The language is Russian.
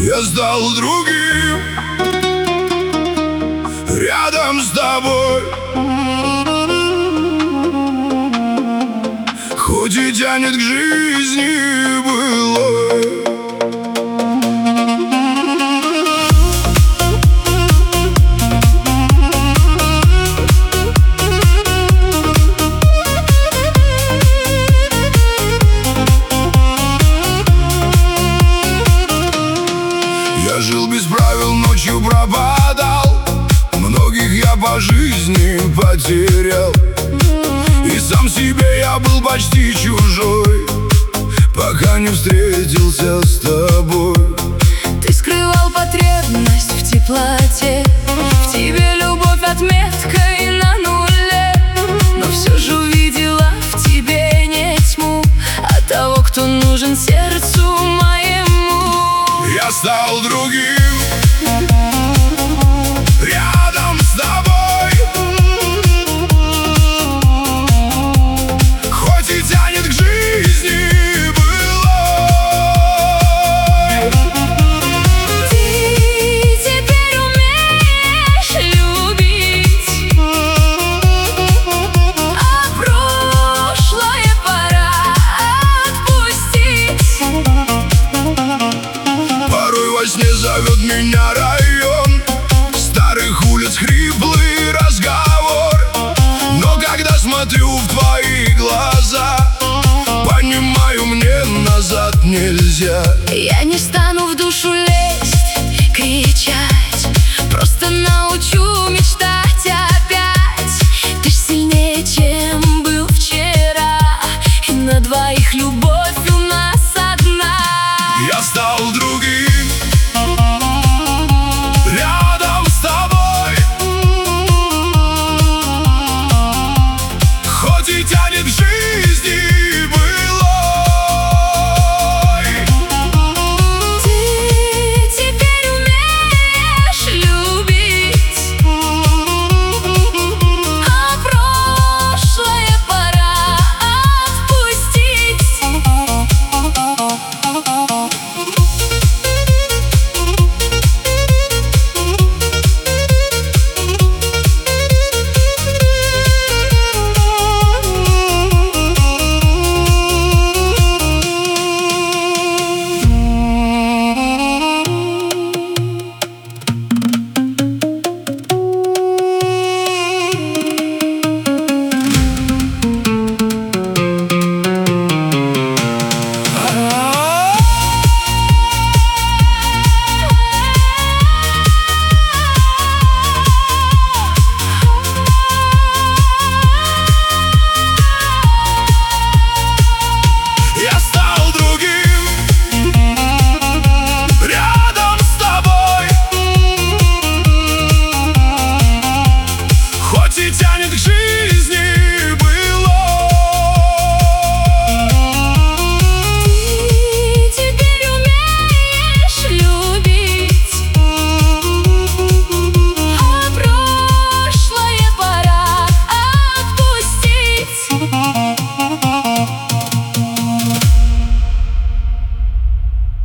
Я стал другим рядом с тобой, хоть и тянет к жизни былой. Я жил без правил, ночью пропадал, многих я по жизни потерял, и сам себе я был почти чужой, пока не встретился с тобой. Ты скрывал потребность в теплоте, в тебе любовь отметкой на нуле, но все же увидела в тебе не тьму, а того, кто нужен сердцу моему. Я стал другим рядом с тобой, хоть и тянет к жизни былой. Ты теперь умеешь любить, а прошлое пора отпустить. Порой во сне зовет меня район старых улиц, хриплый разговор, но когда смотрю в твои глаза, понимаю, мне назад нельзя. Я не стану в душу лезть, кричать, просто научу мечтать опять. Ты ж сильнее, чем был вчера, и на двоих любовь у нас одна. Я стал другим рядом с тобой, хоть и тянет к жизни